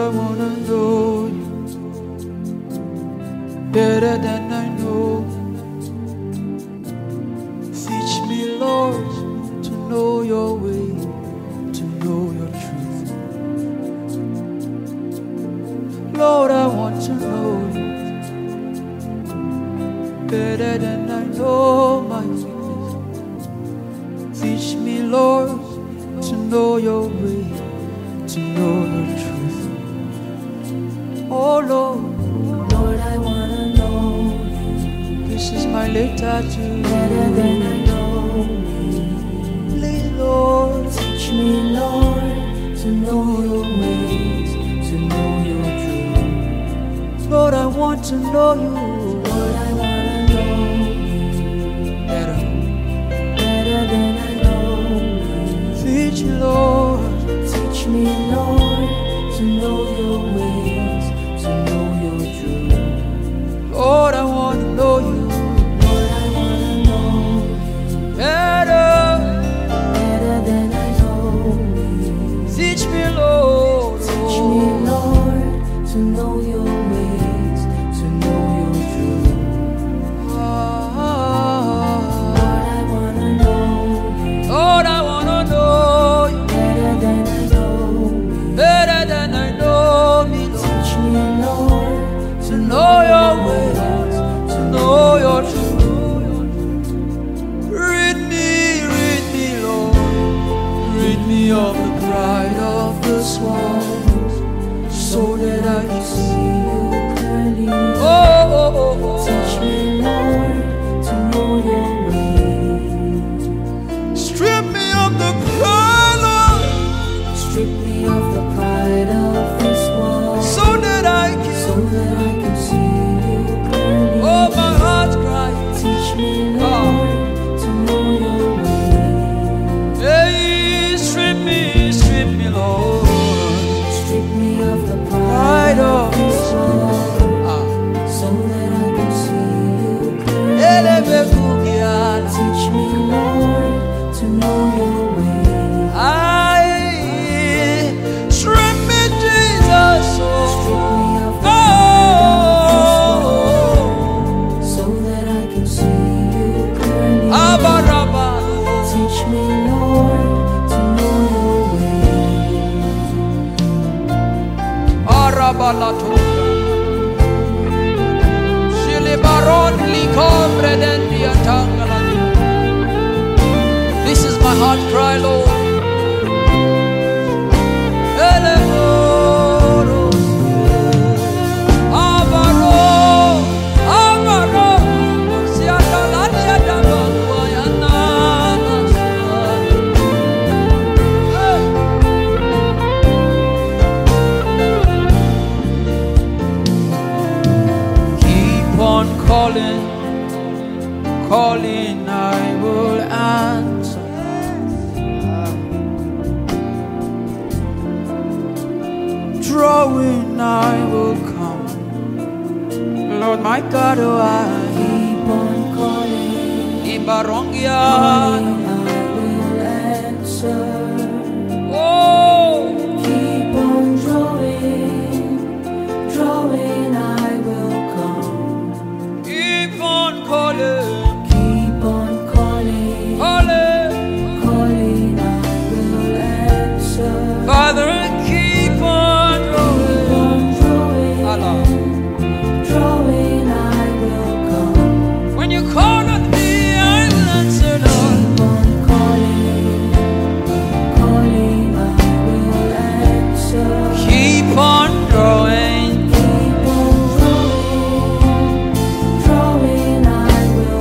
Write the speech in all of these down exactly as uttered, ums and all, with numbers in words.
I wanna know you better than I know. Teach me, Lord, to know your way, to know your truth. Lord, I want to know you better than I know my weakness. Teach me, Lord, to know your way, to know your truth. Oh Lord, Lord, I wanna know you. This is my letter to you. Better than I know me. Please, Lord, teach me, Lord, to know your ways, to know your truth. Lord, I want to know you. Lord, I wanna know you. Better, better than I know me. Teach me, Lord. Teach me, Lord, to know your ways, to know your truth. Lord, I want to know you. Lord, I wanna know you. Better, better than I know me. Teach me, Lord. Teach me, Lord, to know your ways, to know your truth. Ah, Lord, I wanna know you. Lord, I wanna know you. Better than I know me. Better than I know me, Lord. Teach me, Lord, To know your ways, to know your truth. Rid me, rid me, Lord. Rid me of the pride of this world, so that I can see you clearly. Oh, oh, oh, oh. Teach me, Lord, to know your ways. Strip me of the pride, Lord, Strip me of the pride of this world, so that I so can. that I can see you clearly. Oh, my heart cries. Teach me, Lord, to know your ways. Hey, strip me, strip me, Lord. Strip me of the Pride pride of of this world, Ah. so that I can see you Elebe clearly. kugiala. Teach me, Lord, to know your ways. Aye, strip me, Jesus. Strip me of the Oh, so that I can see you clearly. Abaraba. Teach me, Lord, to know your ways. Arabalatoka. Shilibaron likombre dendia tangalani. This is my heart cry, Lord. Eleboro. Abaro. Abaro. Siatalani adabakwa yanana. Hey. Keep on calling, calling, I will answer. Drawing, I will come. Lord, my God, oh, I Keep on calling, Ibarongia. calling, I will answer. Oh, Keep on drawing, drawing, I will come. keep on calling, Keep on calling, calling. calling, I will answer. Father, keep on Keep drawing. on drawing, Allah. drawing, I will come. When you call on me, I will answer, Lord. Keep on calling, calling, I will answer. Keep on drawing. Keep on drawing, drawing, I will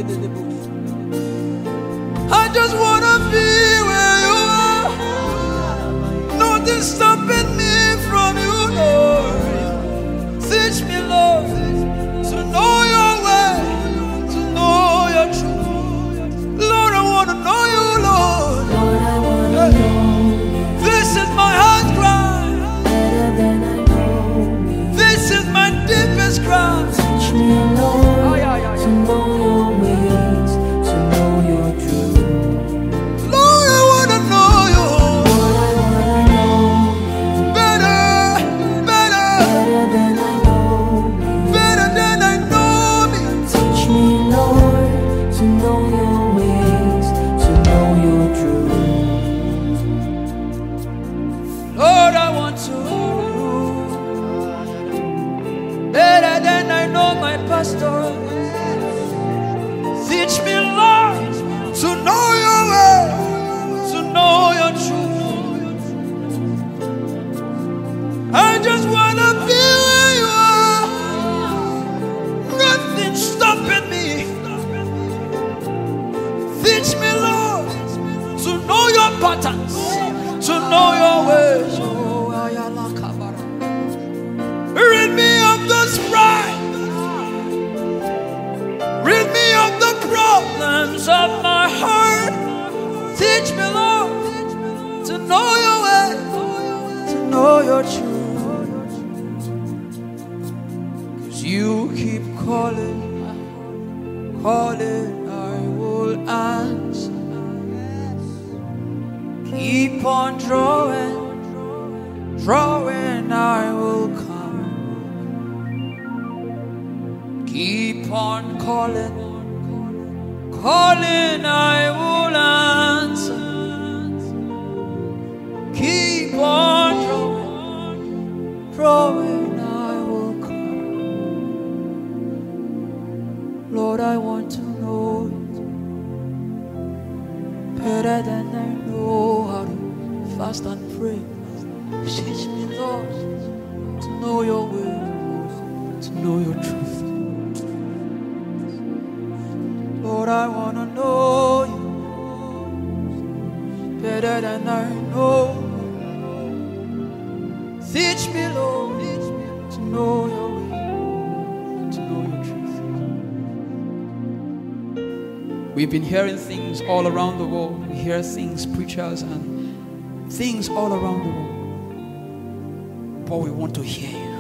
I just wanna be where you are. Nothing stopping me from you, Lord. Teach me, Lord, to know your way, to know your truth. Lord, I wanna know you, Lord. Lord, I wanna Hey. know you This is my heart cry. better than I know me. This is my deepest cry. Teach me, Lord, Ay, ay, ay, to ay. know your ways, to know your truth. Lord, I wanna know you Lord, I wanna know you better, better, better than I know me. better than I know me. Teach me, Lord, to know your ways, to know your truth. Lord, I want to know you better than I know my pastor. Teach me, Lord, to know your way, to know your truth. I just wanna be where you are. Nothing stopping me. Teach me, Lord, to know your patterns, to know your ways. Oh, ayala kabara. Rid me of this pride. Rid me of the problems of my heart. Teach me, Lord, to know your way, to know your truth. 'Cause you keep calling, calling, I will answer. Keep on drawing, drawing, I will come. Keep on calling, calling, I will answer. Keep on drawing, drawing, I will come. Lord, I want to know you better than I know how to fast and pray. Teach me, Lord, to know your will, to know your truth. Lord, I want to know you better than I know. Teach me, Lord, to know your way, to know your truth. We've been hearing things all around the world. We hear things, preachers, and things all around the world. But we want to hear you.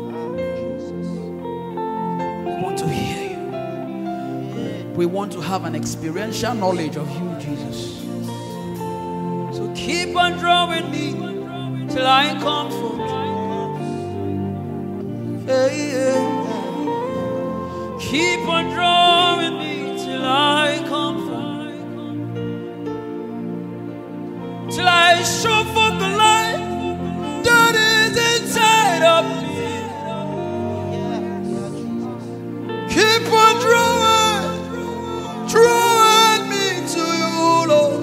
We want to hear you. We want to have an experiential knowledge of you, Jesus. So keep on drawing me till I come forth. Hey, yeah. Keep on drawing me till I come forth. Till I show forth the light that is inside of me. Keep on drawing, drawing me to you, Lord.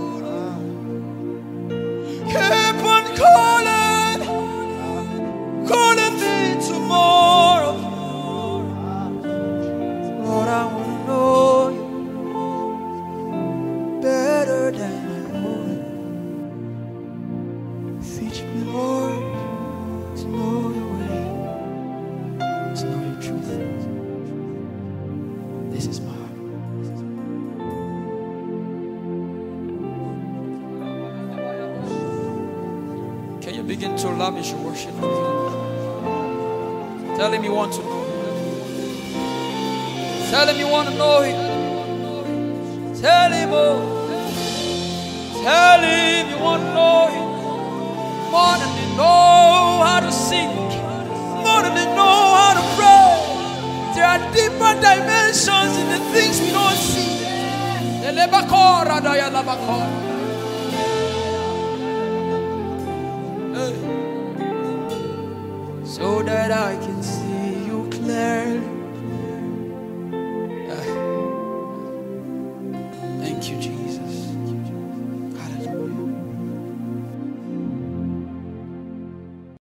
Keep on calling, calling me tomorrow. Lord, I want to know you better than I know you. Teach me, Lord, to know your way, to know your truth. This is my heart. Can you begin to lavish your worship? Tell him you want to know him. Tell him you want to know him. Tell him, oh. Tell him you want to know him. More than they know how to sing. More than they know how to pray. There are deeper dimensions in the things we don't see. Hey. So that